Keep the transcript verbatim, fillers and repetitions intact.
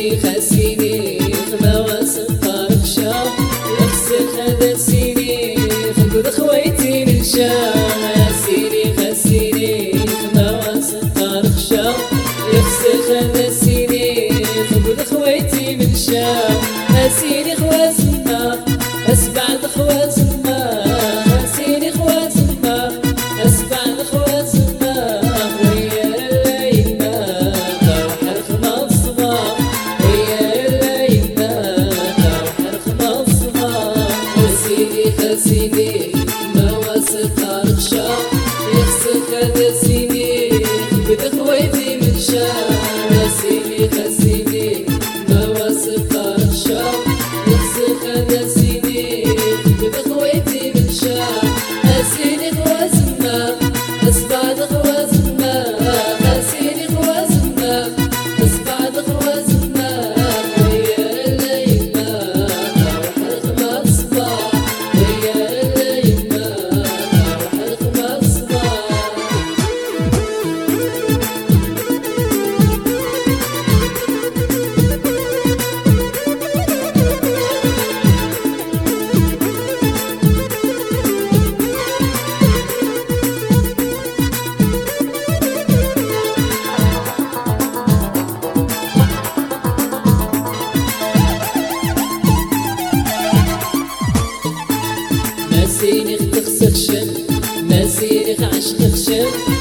سيدي خسيني ما واسق رخشة يخسر هذا سيدي خذ خويتي من شام يا سيدي خسيني ما واسق رخشة يخسر هذا سيدي خذ خويتي من شام يا سيدي خوازنا اسبعد خوازنا يا سيدي خوازنا اسبعد خوازنا ويا الليل طاوح رخمة الصباح ويا الليل طاوح رخمة الصباح يا سيدي خسيدي ما واسق رخشة يخسر هذا سيدي خذ خويتي من شام يا سيدي خسيدي ما واسق رخشة يخسر هذا سيدي خذ خويتي من شام يا سيدي خوازنا اسبعد خوازنا يا سيدي خوازنا اسبعد خوازنا ويا الليل طاوح رخمة الصباح ويا الليل طاوح رخمة الصباح ناسيني خشم ناسيني عشق خشم